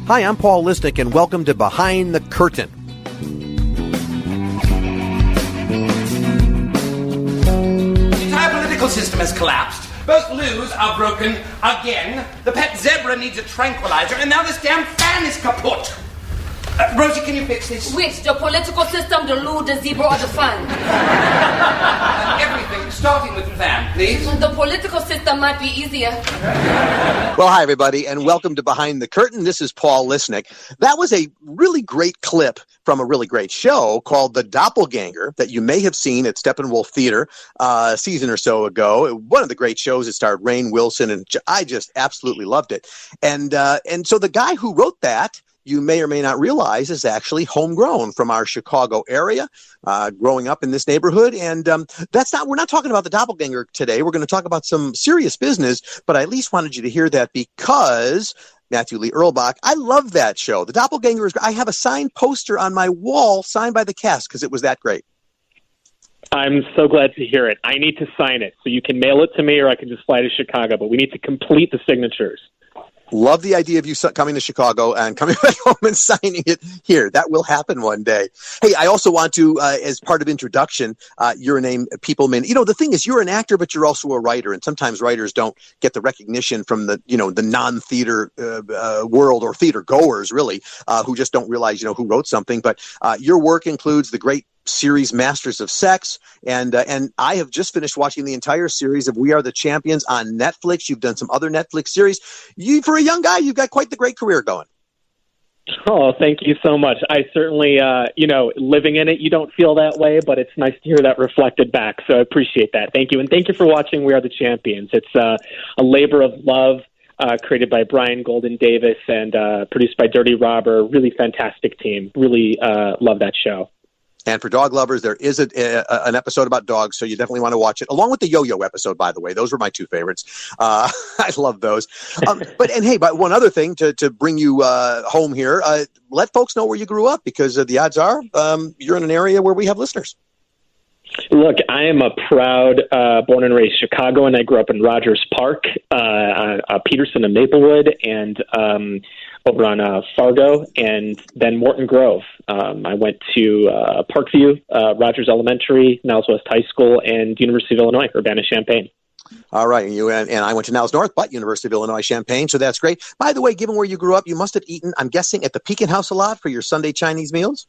Hi, I'm Paul Lisnek, and welcome to Behind the Curtain. The entire political system has collapsed. Both loos are broken again. The pet zebra needs a tranquilizer, and now this damn fan is kaput. Rosie, can you fix this? Which? The political system, the loo, the zebra, or the fan? Everything, starting with the fan, please. The political system might be easier. Well, hi, everybody, and welcome to Behind the Curtain. This is Paul Lisnek. That was a really great clip from a really great show called The Doppelganger that you may have seen at Steppenwolf Theater a season or so ago. One of the great shows. It starred Rainn Wilson, and I just absolutely loved it. And so the guy who wrote that, you may or may not realize, is actually homegrown from our Chicago area, growing up in this neighborhood. And we're not talking about the doppelganger today. We're going to talk about some serious business, but I at least wanted you to hear that because Matthew Lee Erlbach, I love that show. The Doppelganger I have a signed poster on my wall signed by the cast because it was that great. I'm so glad to hear it. I need to sign it. So you can mail it to me or I can just fly to Chicago, but we need to complete the signatures. Love the idea of you coming to Chicago and coming back home and signing it here. That will happen one day. Hey, I also want to, as part of introduction, your name, people may, the thing is you're an actor, but you're also a writer. And sometimes writers don't get the recognition from the non-theater world or theater goers, really, who just don't realize, who wrote something. But your work includes the great series Masters of Sex, and I have just finished watching the entire series of We Are the Champions on Netflix. You've done some other Netflix series. For a young guy, you've got quite the great career going. Oh, thank you so much. I certainly, living in it, you don't feel that way, but it's nice to hear that reflected back. So I appreciate that. Thank you. And thank you for watching We Are the Champions. It's a labor of love. Created by Brian Golden Davis and produced by Dirty Robber. Really fantastic team. Really love that show. And for dog lovers, there is an episode about dogs, so you definitely want to watch it, along with the Yo-Yo episode, by the way. Those were my two favorites. I love those. But one other thing to bring you home here, let folks know where you grew up, because the odds are you're in an area where we have listeners. Look, I am a proud born and raised Chicagoan. I grew up in Rogers Park, Peterson and Maplewood, and over on Fargo, and then Morton Grove. I went to Parkview, Rogers Elementary, Niles West High School, and University of Illinois, Urbana-Champaign. All right, and I went to Niles North, but University of Illinois Champaign, so that's great. By the way, given where you grew up, you must have eaten, I'm guessing, at the Pekin House a lot for your Sunday Chinese meals?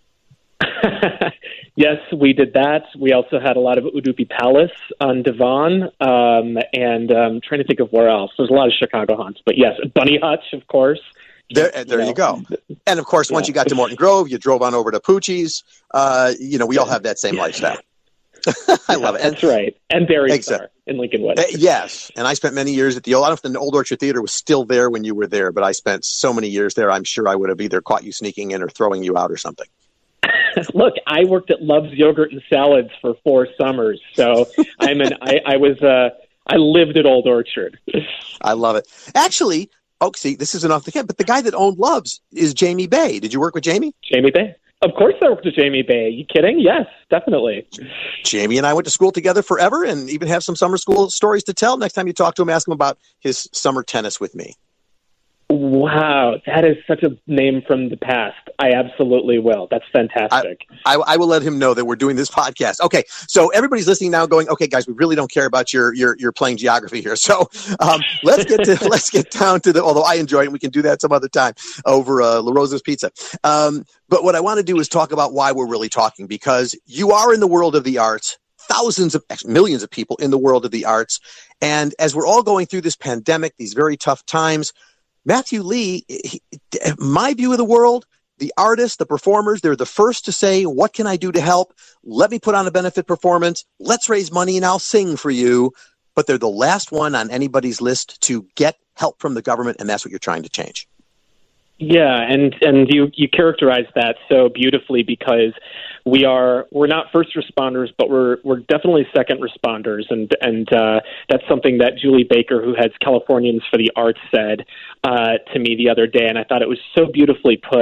Yes, we did that. We also had a lot of Udupi Palace on Devon, and I'm trying to think of where else. There's a lot of Chicago haunts, but yes, Bunny Hutch, of course. There you go. And of course, once you got to Morton Grove, you drove on over to Poochie's. We all have that same lifestyle. I love it. That's right. And Dairy Star in Lincolnwood. Yes. And I spent many years at I don't know if the Old Orchard Theater was still there when you were there, but I spent so many years there. I'm sure I would have either caught you sneaking in or throwing you out or something. Look, I worked at Love's Yogurt and Salads for 4 summers, so I lived at Old Orchard. I love it. Actually, see, this isn't off the camp, but the guy that owned Love's is Jamie Bay. Did you work with Jamie? Jamie Bay. Of course I worked with Jamie Bay. Are you kidding? Yes, definitely. Jamie and I went to school together forever and even have some summer school stories to tell. Next time you talk to him, ask him about his summer tennis with me. Wow, that is such a name from the past. I absolutely will. That's fantastic. I will let him know that we're doing this podcast. Okay, so everybody's listening now going, okay, guys, we really don't care about your playing geography here. So let's get down to although I enjoy it, and we can do that some other time over La Rosa's Pizza. But what I want to do is talk about why we're really talking, because you are in the world of the arts. Millions of people in the world of the arts. And as we're all going through this pandemic, these very tough times, Matthew Lee, my view of the world, the artists, the performers, they're the first to say, what can I do to help? Let me put on a benefit performance. Let's raise money and I'll sing for you. But they're the last one on anybody's list to get help from the government, and that's what you're trying to change. Yeah, and you characterize that so beautifully, because we're not first responders, but we're definitely second responders, and that's something that Julie Baker, who heads Californians for the Arts, said to me the other day, and I thought it was so beautifully put.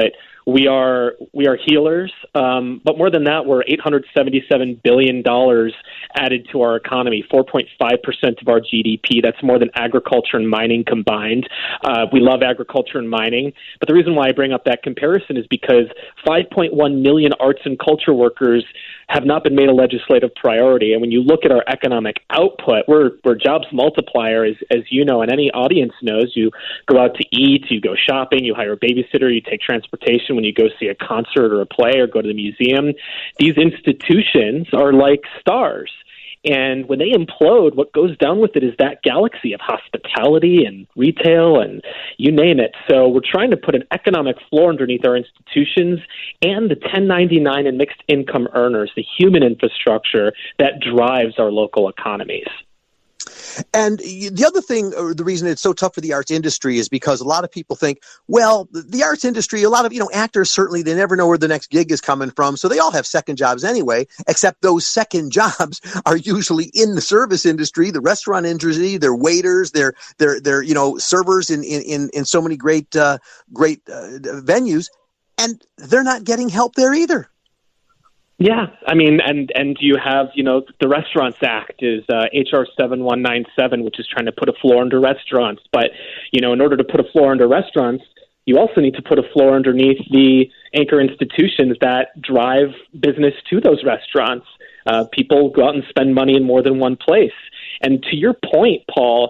We are healers, but more than that, we're $877 billion added to our economy, 4.5% of our GDP. That's more than agriculture and mining combined. We love agriculture and mining, but the reason why I bring up that comparison is because 5.1 million arts and culture workers have not been made a legislative priority. And when you look at our economic output, we're jobs multiplier, as you know, and any audience knows. You go out to eat, you go shopping, you hire a babysitter, you take transportation when you go see a concert or a play or go to the museum. These institutions are like stars. And when they implode, what goes down with it is that galaxy of hospitality and retail and you name it. So we're trying to put an economic floor underneath our institutions and the 1099 and mixed income earners, the human infrastructure that drives our local economies. And the other thing, or the reason it's so tough for the arts industry is because a lot of people think, well, the arts industry, a lot of, actors, certainly they never know where the next gig is coming from. So they all have second jobs anyway, except those second jobs are usually in the service industry, the restaurant industry, they're waiters, they're servers in so many great venues, and they're not getting help there either. Yeah, I mean, and you have, the Restaurants Act is HR 7197, which is trying to put a floor under restaurants. But, in order to put a floor under restaurants, you also need to put a floor underneath the anchor institutions that drive business to those restaurants. People go out and spend money in more than one place. And to your point, Paul,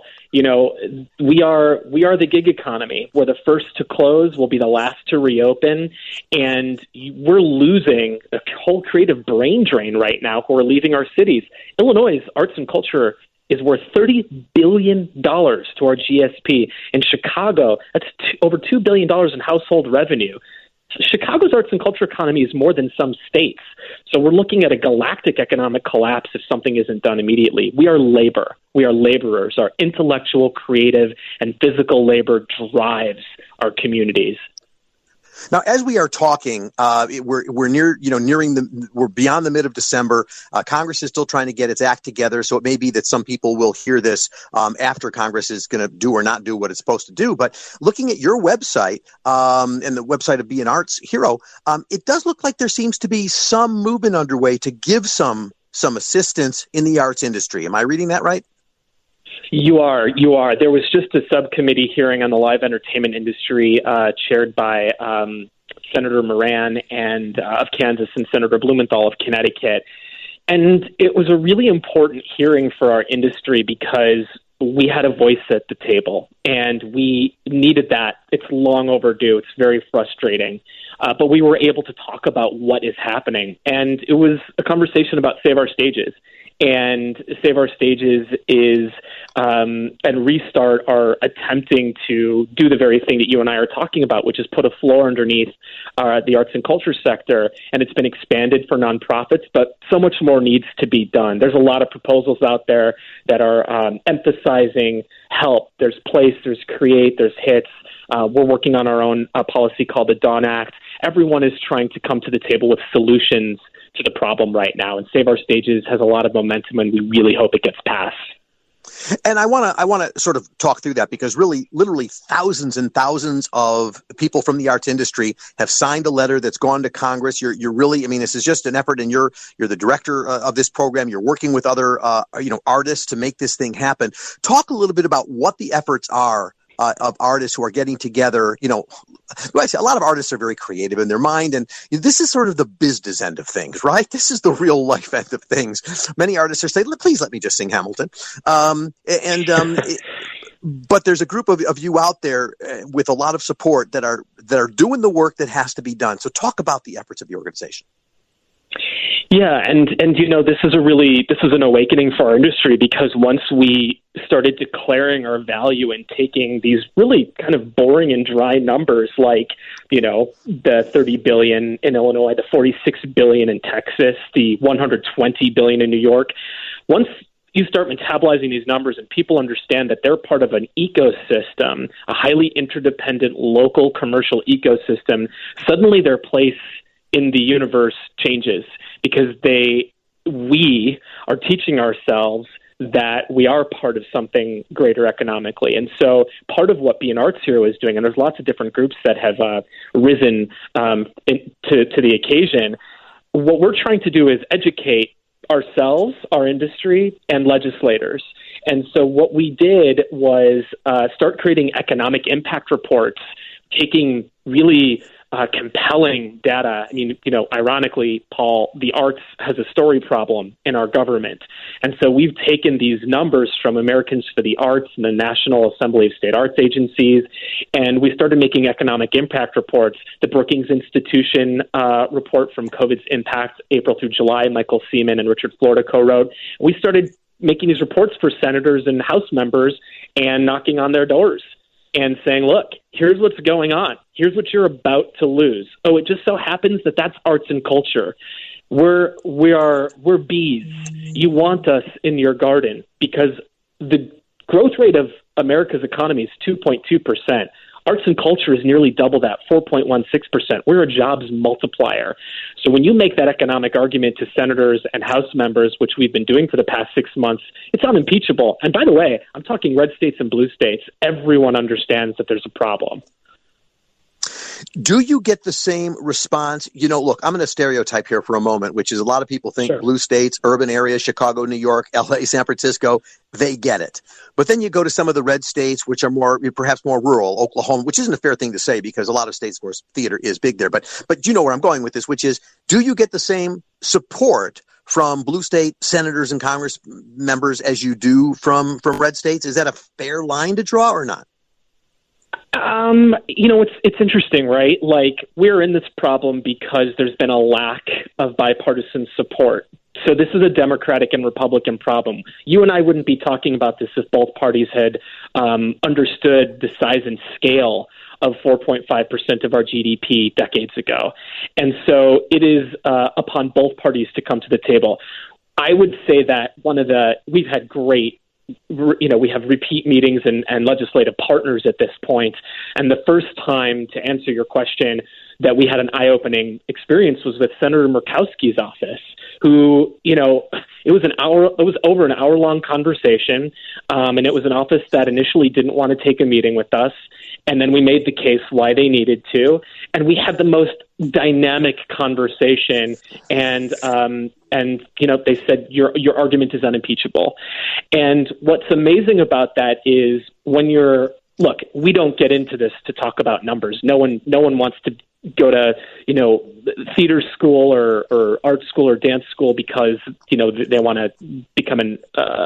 we are the gig economy. We're the first to close. We'll be the last to reopen. And we're losing a whole creative brain drain right now who are leaving our cities. Illinois' arts and culture is worth $30 billion to our GSP. In Chicago, that's over $2 billion in household revenue. Chicago's arts and culture economy is more than some states. So we're looking at a galactic economic collapse if something isn't done immediately. We are labor. We are laborers. Our intellectual, creative, and physical labor drives our communities. Now, as we are talking, we're we're beyond the mid of December. Congress is still trying to get its act together, so it may be that some people will hear this after Congress is going to do or not do what it's supposed to do. But looking at your website and the website of Be an Arts Hero, it does look like there seems to be some movement underway to give some assistance in the arts industry. Am I reading that right? You are. There was just a subcommittee hearing on the live entertainment industry chaired by Senator Moran of Kansas and Senator Blumenthal of Connecticut. And it was a really important hearing for our industry because we had a voice at the table and we needed that. It's long overdue. It's very frustrating. But we were able to talk about what is happening. And it was a conversation about Save Our Stages. And Save Our Stages is and Restart are attempting to do the very thing that you and I are talking about, which is put a floor underneath the arts and culture sector. And it's been expanded for nonprofits, but so much more needs to be done. There's a lot of proposals out there that are emphasizing help. There's Place, there's Create, there's HITS. We're working on our own policy called the Dawn Act. Everyone is trying to come to the table with solutions to the problem right now, and Save Our Stages has a lot of momentum, and we really hope it gets passed. And I want to sort of talk through that because really, literally thousands and thousands of people from the arts industry have signed a letter that's gone to Congress. You're really, I mean, this is just an effort, and you're the director of this program. You're working with other, artists to make this thing happen. Talk a little bit about what the efforts are of artists who are getting together. I say a lot of artists are very creative in their mind, and this is sort of the business end of things, right? This is the real life end of things. Many artists are saying, please let me just sing Hamilton. But there's a group of you out there with a lot of support that are doing the work that has to be done. So talk about the efforts of the organization. Yeah, and this is an awakening for our industry because once we started declaring our value and taking these really kind of boring and dry numbers like, the $30 billion in Illinois, the $46 billion in Texas, the $120 billion in New York, once you start metabolizing these numbers and people understand that they're part of an ecosystem, a highly interdependent local commercial ecosystem, suddenly their place in the universe changes because we are teaching ourselves that we are part of something greater economically. And so part of what Be an Arts Hero is doing, and there's lots of different groups that have risen to the occasion, what we're trying to do is educate ourselves, our industry, and legislators. And so what we did was start creating economic impact reports, taking really compelling data. I mean, ironically, Paul, the arts has a story problem in our government. And so we've taken these numbers from Americans for the Arts and the National Assembly of State Arts Agencies, and we started making economic impact reports. The Brookings Institution report from COVID's impact, April through July, Michael Seaman and Richard Florida co-wrote. We started making these reports for senators and House members and knocking on their doors and saying, look, here's what's going on. Here's what you're about to lose. Oh, it just so happens that that's arts and culture. We're bees. You want us in your garden because the growth rate of America's economy is 2.2%. Arts and culture is nearly double that, 4.16%. We're a jobs multiplier. So when you make that economic argument to senators and House members, which we've been doing for the past 6 months, it's unimpeachable. And by the way, I'm talking red states and blue states. Everyone understands that there's a problem. Do you get the same response? Look, I'm going to stereotype here for a moment, which is a lot of people think Sure. Blue states, urban areas, Chicago, New York, LA, San Francisco, they get it. But then you go to some of the red states, which are perhaps more rural, Oklahoma, which isn't a fair thing to say because a lot of states, of course, theater is big there. But you know where I'm going with this, which is, do you get the same support from blue state senators and Congress members as you do from red states? Is that a fair line to draw or not? It's interesting, right? Like, we're in this problem because there's been a lack of bipartisan support. So this is a Democratic and Republican problem. You and I wouldn't be talking about this if both parties had understood the size and scale of 4.5% of our GDP decades ago. And so it is upon both parties to come to the table. I would say that we've had great we have repeat meetings and legislative partners at this point. And the first time, to answer your question, that we had an eye-opening experience was with Senator Murkowski's office, who, it was over an hour-long conversation, and it was an office that initially didn't want to take a meeting with us. And then we made the case why they needed to. And we had the most dynamic conversation. And they said, your argument is unimpeachable. And what's amazing about that is look, we don't get into this to talk about numbers. No one wants to go to, theater school or art school or dance school because, they want to become an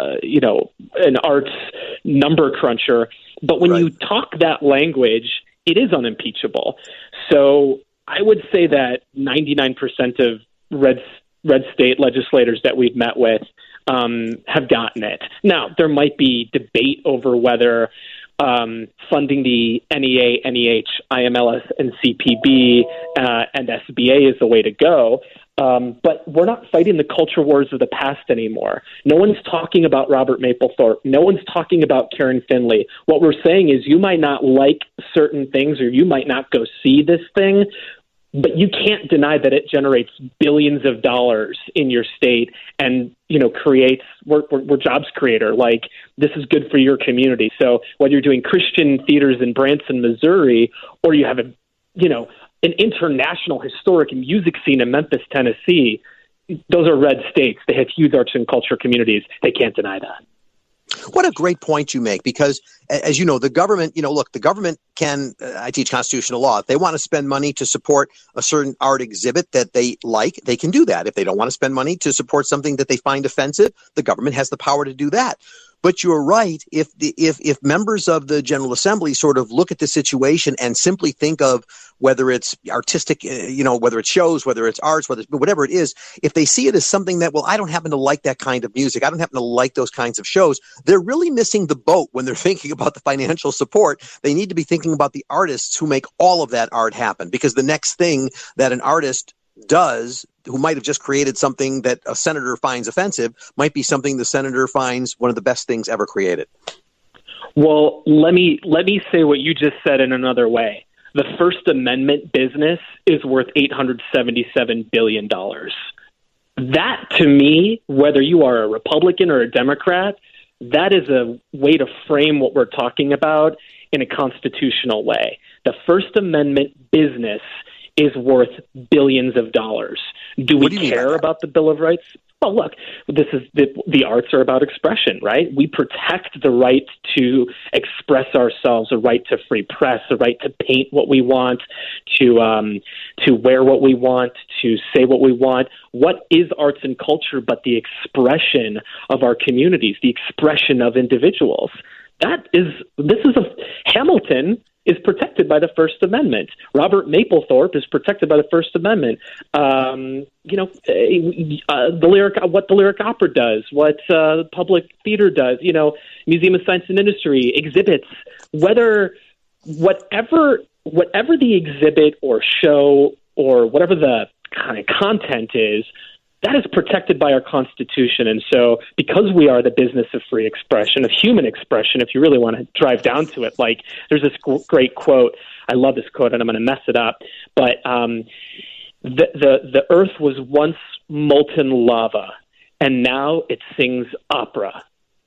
arts number cruncher. But when you talk that language, it is unimpeachable. So I would say that 99% of red state legislators that we've met with have gotten it. Now, there might be debate over whether funding the NEA, NEH, IMLS, and CPB and SBA is the way to go. But we're not fighting the culture wars of the past anymore. No one's talking about Robert Mapplethorpe. No one's talking about Karen Finley. What we're saying is you might not like certain things or you might not go see this thing, but you can't deny that it generates billions of dollars in your state and, creates, we're jobs creator. Like, this is good for your community. So whether you're doing Christian theaters in Branson, Missouri, or you have an international historic music scene in Memphis, Tennessee, those are red states. They have huge arts and culture communities. They can't deny that. What a great point you make, because as you know, the government, the government can, I teach constitutional law. If they want to spend money to support a certain art exhibit that they like, they can do that. If they don't want to spend money to support something that they find offensive, the government has the power to do that. But you're right. If members of the General Assembly sort of look at the situation and simply think of whether it's artistic, whether it's shows, whether it's arts, whatever it is, if they see it as something that, well, I don't happen to like that kind of music, I don't happen to like those kinds of shows, they're really missing the boat when they're thinking about the financial support. They need to be thinking about the artists who make all of that art happen, because the next thing that an artist does, who might have just created something that a senator finds offensive, might be something the senator finds one of the best things ever created. Well, let me say what you just said in another way. The First Amendment business is worth $877 billion. that, to me, whether you are a Republican or a Democrat, that is a way to frame what we're talking about in a constitutional way. The First Amendment business is worth billions of dollars. Do we care about the Bill of Rights? Well, look, this is the arts are about expression, right? We protect the right to express ourselves, the right to free press, the right to paint what we want, to wear what we want, to say what we want. What is arts and culture but the expression of our communities, the expression of individuals? Hamilton is protected by the First Amendment. Robert Mapplethorpe is protected by the First Amendment. The lyric opera does, what public theater does, Museum of Science and Industry, exhibits, whatever the exhibit or show or whatever the kind of content is, that is protected by our Constitution. And so because we are the business of free expression, of human expression, if you really want to drive down to it, like there's this great quote. I love this quote, and I'm going to mess it up. But the earth was once molten lava, and now it sings opera.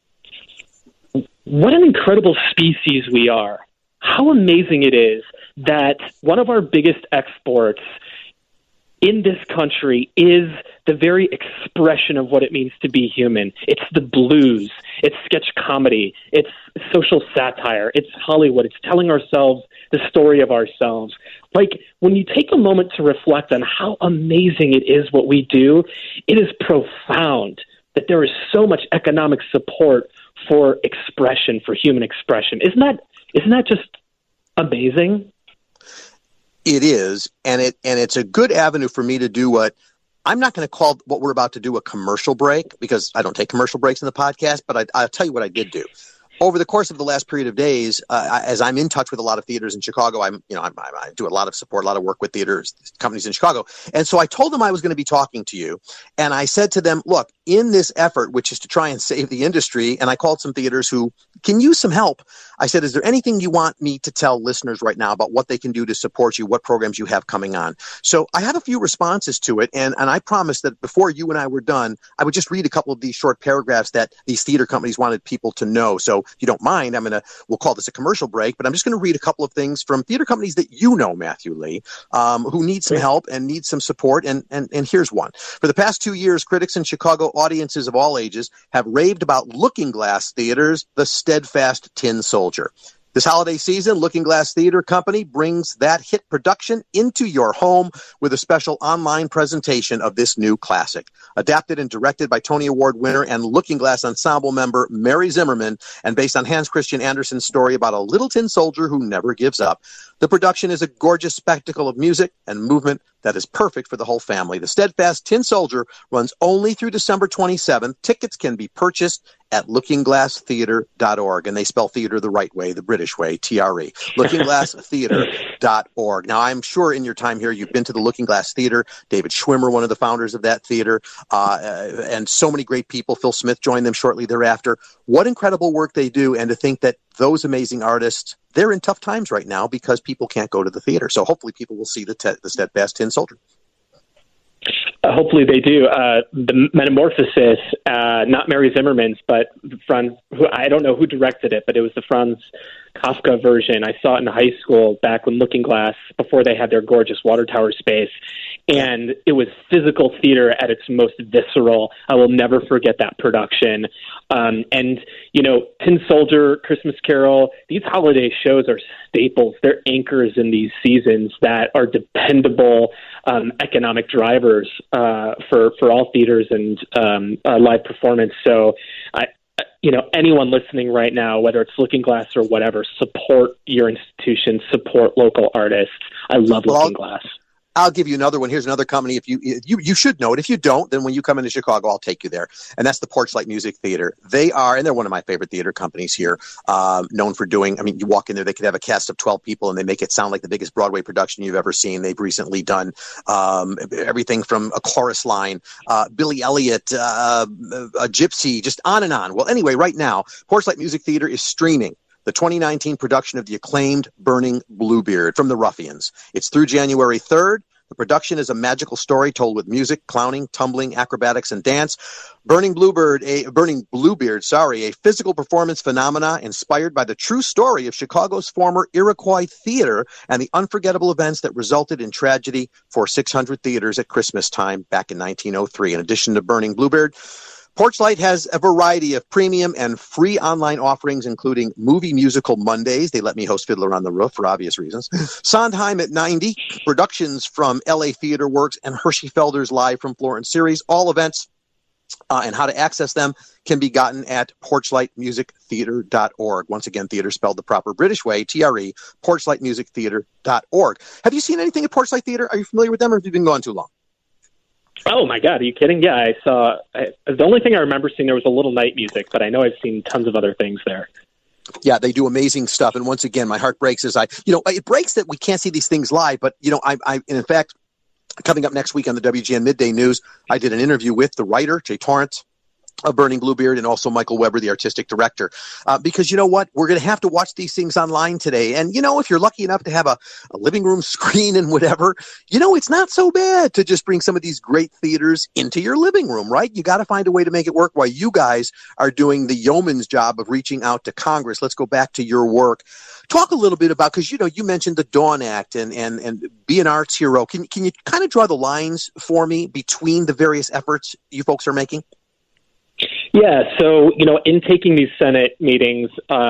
What an incredible species we are. How amazing it is that one of our biggest exports in this country is the very expression of what it means to be human. It's the blues, it's sketch comedy, it's social satire, it's Hollywood, it's telling ourselves the story of ourselves. Like, when you take a moment to reflect on how amazing it is what we do, it is profound that there is so much economic support for expression, for human expression. Isn't that just amazing? It is, and it's a good avenue for me to do what I'm not going to call what we're about to do a commercial break, because I don't take commercial breaks in the podcast, but I'll tell you what I did do. Over the course of the last period of days, as I'm in touch with a lot of theaters in Chicago, I do a lot of support, a lot of work with theaters companies in Chicago. And so I told them I was going to be talking to you. And I said to them, look, in this effort, which is to try and save the industry, and I called some theaters who can use some help. I said, is there anything you want me to tell listeners right now about what they can do to support you, what programs you have coming on? So I have a few responses to it. And I promised that before you and I were done, I would just read a couple of these short paragraphs that these theater companies wanted people to know. So if you don't mind, we'll call this a commercial break, but I'm just going to read a couple of things from theater companies that you know, Matthew Lee, who need some help and need some support. And here's one. For the past 2 years, critics in Chicago, audiences of all ages, have raved about Looking Glass Theater's The Steadfast Tin Soldier. This holiday season, Looking Glass Theater Company brings that hit production into your home with a special online presentation of this new classic. Adapted and directed by Tony Award winner and Looking Glass Ensemble member Mary Zimmerman, and based on Hans Christian Andersen's story about a little tin soldier who never gives up. The production is a gorgeous spectacle of music and movement that is perfect for the whole family. The Steadfast Tin Soldier runs only through December 27th. Tickets can be purchased at lookingglasstheater.org, and they spell theater the right way, the British way, T-R-E, lookingglasstheater.org. Now, I'm sure in your time here, you've been to the Looking Glass Theater. David Schwimmer, one of the founders of that theater, and so many great people. Phil Smith joined them shortly thereafter. What incredible work they do, and to think that those amazing artists, they're in tough times right now because people can't go to the theater. So hopefully people will see the Steadfast Tin Soldier. Hopefully they do. The Metamorphosis, not Mary Zimmerman's, but Franz, who I don't know who directed it, but it was the Franz Kafka version. I saw it in high school back when Looking Glass, before they had their gorgeous water tower space. And it was physical theater at its most visceral. I will never forget that production. Tin Soldier, Christmas Carol, these holiday shows are staples. They're anchors in these seasons that are dependable economic drivers for all theaters and live performance. So, anyone listening right now, whether it's Looking Glass or whatever, support your institution, support local artists. I love Looking Glass. I'll give you another one. Here's another company. If you should know it. If you don't, then when you come into Chicago, I'll take you there. And that's the Porchlight Music Theater. They're one of my favorite theater companies here, known for doing, you walk in there, they could have a cast of 12 people and they make it sound like the biggest Broadway production you've ever seen. They've recently done everything from A Chorus Line, Billy Elliot, a Gypsy, just on and on. Well, anyway, right now, Porchlight Music Theater is streaming the 2019 production of the acclaimed Burning Bluebeard from the Ruffians. It's through January 3rd. The production is a magical story told with music, clowning, tumbling, acrobatics, and dance. Burning Bluebeard, a physical performance phenomena inspired by the true story of Chicago's former Iroquois theater and the unforgettable events that resulted in tragedy for 600 theaters at Christmas time back in 1903. In addition to Burning Bluebeard, Porchlight has a variety of premium and free online offerings, including Movie Musical Mondays. They let me host Fiddler on the Roof for obvious reasons. Sondheim at 90, productions from LA Theater Works, and Hershey Felder's Live from Florence series. All events and how to access them can be gotten at porchlightmusictheater.org. Once again, theater spelled the proper British way, TRE, porchlightmusictheater.org. Have you seen anything at Porchlight Theater? Are you familiar with them, or have you been gone too long? Oh, my God. Are you kidding? Yeah, I saw. The only thing I remember seeing there was a little night music, but I know I've seen tons of other things there. Yeah, they do amazing stuff. And once again, my heart breaks as it breaks that we can't see these things live. But, and in fact, coming up next week on the WGN Midday News, I did an interview with the writer, Jay Torrance, of Burning Bluebeard, and also Michael Weber, the artistic director. Because you know what? We're going to have to watch these things online today. And, if you're lucky enough to have a living room screen and whatever, it's not so bad to just bring some of these great theaters into your living room, right? You got to find a way to make it work while you guys are doing the yeoman's job of reaching out to Congress. Let's go back to your work. Talk a little bit about, because, you mentioned the Dawn Act and be an arts hero. Can you kind of draw the lines for me between the various efforts you folks are making? Yeah, so, in taking these Senate meetings,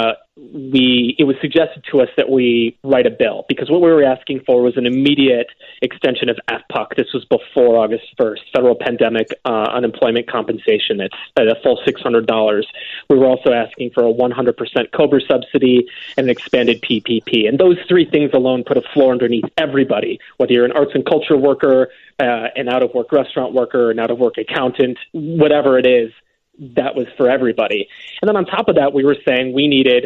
it was suggested to us that we write a bill, because what we were asking for was an immediate extension of FPUC. This was before August 1st, federal pandemic unemployment compensation. It's at a full $600. We were also asking for a 100% COBRA subsidy and an expanded PPP. And those three things alone put a floor underneath everybody, whether you're an arts and culture worker, an out-of-work restaurant worker, an out-of-work accountant, whatever it is. That was for everybody. And then on top of that, we were saying we needed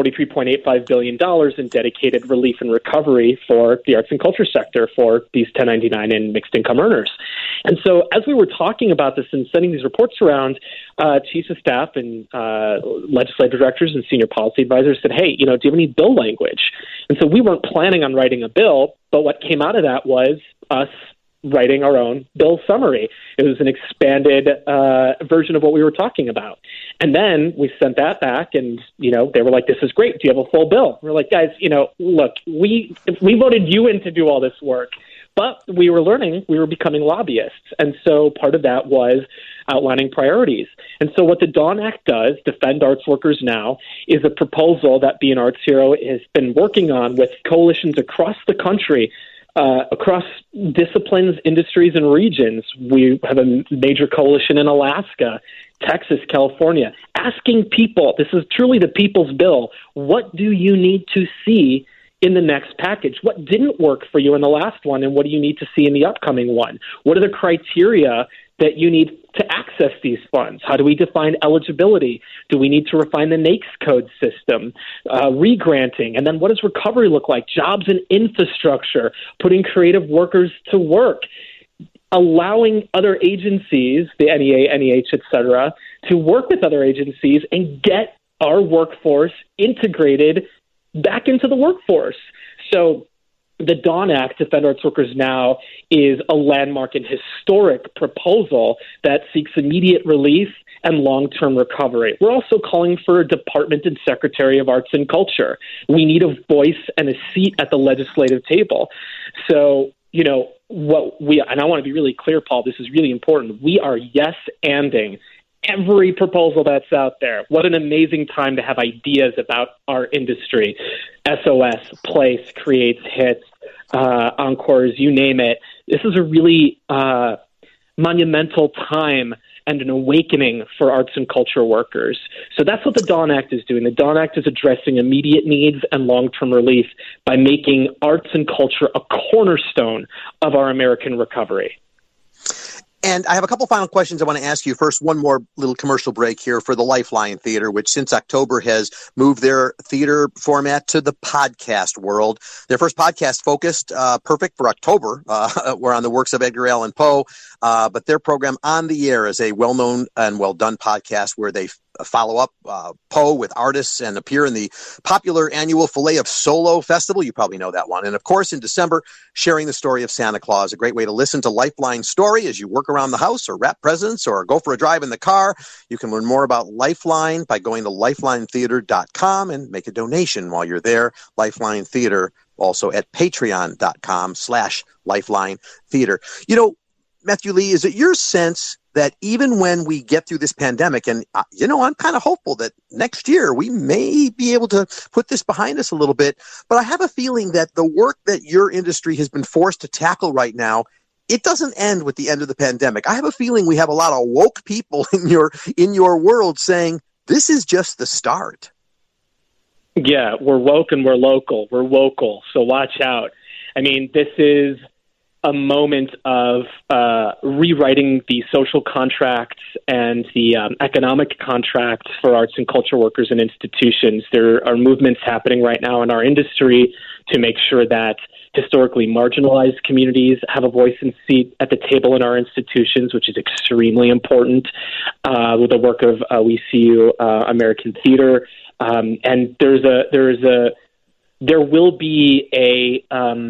$43.85 billion in dedicated relief and recovery for the arts and culture sector for these 1099 and mixed income earners. And so as we were talking about this and sending these reports around, chiefs of staff and legislative directors and senior policy advisors said, hey, do you have any bill language? And so we weren't planning on writing a bill, but what came out of that was us writing our own bill summary. It was an expanded version of what we were talking about. And then we sent that back and, they were like, this is great. Do you have a full bill? We're like, guys, look, we voted you in to do all this work, but we were learning, we were becoming lobbyists. And so part of that was outlining priorities. And so what the Dawn Act does, Defend Arts Workers Now, is a proposal that Be an Arts Hero has been working on with coalitions across the country, across disciplines, industries, and regions. We have a major coalition in Alaska, Texas, California, asking people, this is truly the people's bill, what do you need to see in the next package? What didn't work for you in the last one, and what do you need to see in the upcoming one? What are the criteria that you need to access these funds? How do we define eligibility? Do we need to refine the NAICS code system, re-granting? And then what does recovery look like? Jobs and infrastructure, putting creative workers to work, allowing other agencies, the NEA, NEH, et cetera, to work with other agencies and get our workforce integrated back into the workforce. So the Dawn Act, Defend Arts Workers Now, is a landmark and historic proposal that seeks immediate relief and long-term recovery. We're also calling for a Department and Secretary of Arts and Culture. We need a voice and a seat at the legislative table. So, and I want to be really clear, Paul, this is really important. We are yes-anding every proposal that's out there. What an amazing time to have ideas about our industry. SOS, Place, Creates, Hits, Encores, you name it. This is a really monumental time and an awakening for arts and culture workers. So that's what the Dawn Act is doing. The Dawn Act is addressing immediate needs and long-term relief by making arts and culture a cornerstone of our American recovery. And I have a couple final questions I want to ask you. First, one more little commercial break here for the Lifeline Theater, which since October has moved their theater format to the podcast world. Their first podcast focused, perfect for October, were on the works of Edgar Allan Poe. But their program On the Air is a well-known and well-done podcast where they follow up Poe with artists and appear in the popular annual Filet of Solo Festival. You probably know that one. And of course, in December, sharing the story of Santa Claus, a great way to listen to Lifeline's story as you work around the house or wrap presents or go for a drive in the car. You can learn more about Lifeline by going to lifelinetheater.com and make a donation while you're there. Lifeline Theater, also at patreon.com/Lifeline Theater. You know, Matthew Lee, is it your sense that even when we get through this pandemic, and, I'm kind of hopeful that next year we may be able to put this behind us a little bit, but I have a feeling that the work that your industry has been forced to tackle right now, it doesn't end with the end of the pandemic. I have a feeling we have a lot of woke people in your world saying, this is just the start. Yeah, we're woke and we're local. We're wocal, so watch out. I mean, this is a moment of rewriting the social contracts and the economic contracts for arts and culture workers and institutions. There are movements happening right now in our industry to make sure that historically marginalized communities have a voice and seat at the table in our institutions, which is extremely important, with the work of We See You American Theater. And there will be a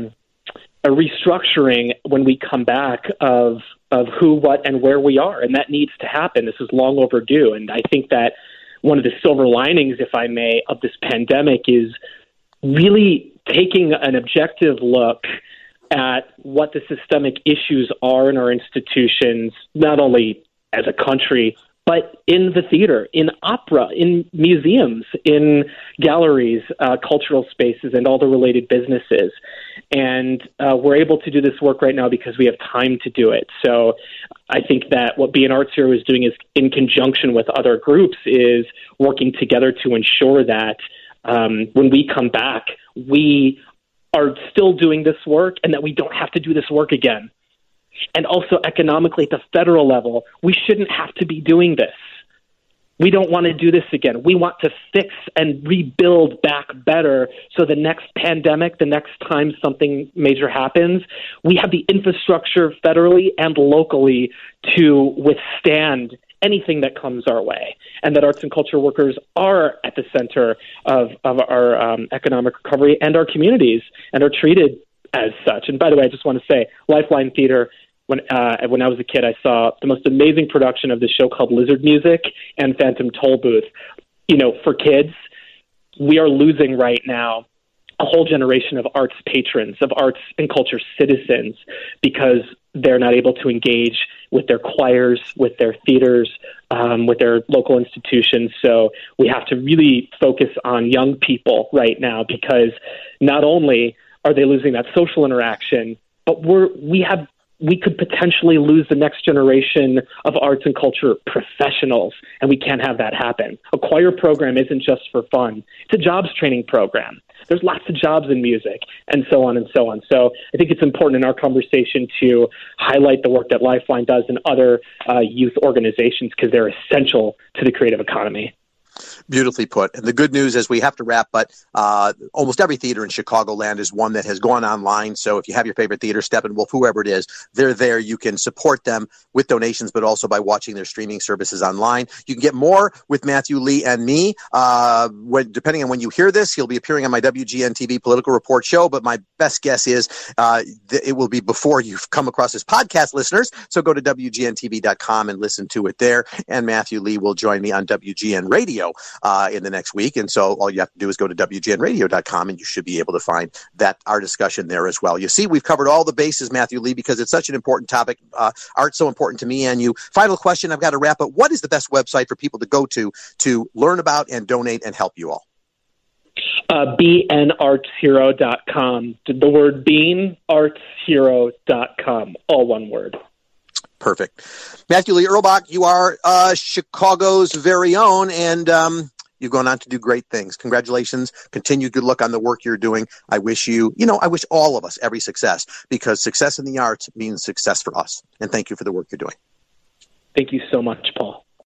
restructuring when we come back of who, what, and where we are, and that needs to happen. This is long overdue, and I think that one of the silver linings, if I may, of this pandemic is really taking an objective look at what the systemic issues are in our institutions, not only as a country, but in the theater, in opera, in museums, in galleries, cultural spaces, and all the related businesses. And we're able to do this work right now because we have time to do it. So I think that what Be an Arts Hero is doing is, in conjunction with other groups, is working together to ensure that when we come back, we are still doing this work and that we don't have to do this work again. And also economically at the federal level, we shouldn't have to be doing this. We don't want to do this again. We want to fix and rebuild back better so the next pandemic, the next time something major happens, we have the infrastructure federally and locally to withstand anything that comes our way, and that arts and culture workers are at the center of our economic recovery and our communities and are treated as such. And by the way, I just want to say, Lifeline Theater, when I was a kid, I saw the most amazing production of this show called Lizard Music and Phantom Toll Booth. You know, for kids, we are losing right now a whole generation of arts patrons, of arts and culture citizens, because they're not able to engage with their choirs, with their theaters, with their local institutions. So we have to really focus on young people right now, because not only are they losing that social interaction, but we could potentially lose the next generation of arts and culture professionals, and we can't have that happen. A choir program isn't just for fun. It's a jobs training program. There's lots of jobs in music, and so on and so on. So I think it's important in our conversation to highlight the work that Lifeline does and other youth organizations, because they're essential to the creative economy. Beautifully put. And the good news is we have to wrap, but almost every theater in Chicagoland is one that has gone online. So if you have your favorite theater, Steppenwolf, whoever it is, they're there. You can support them with donations, but also by watching their streaming services online. You can get more with Matthew Lee and me. Depending on when you hear this, he'll be appearing on my WGN-TV Political Report show, but my best guess is it will be before you've come across this podcast, listeners. So go to WGNTV.com and listen to it there. And Matthew Lee will join me on WGN Radio in the next week. And so all you have to do is go to WGNradio.com and you should be able to find our discussion there as well. You see, we've covered all the bases, Matthew Lee, because it's such an important topic. Art's so important to me and you. Final question, I've got to wrap up. What is the best website for people to go to learn about and donate and help you all? BeAnArtsHero.com. The word BeAnArtsHero.com. All one word. Perfect. Matthew Lee Erlbach, you are Chicago's very own, and you've gone on to do great things. Congratulations. Continued good luck on the work you're doing. I wish I wish all of us every success, because success in the arts means success for us. And thank you for the work you're doing. Thank you so much, Paul.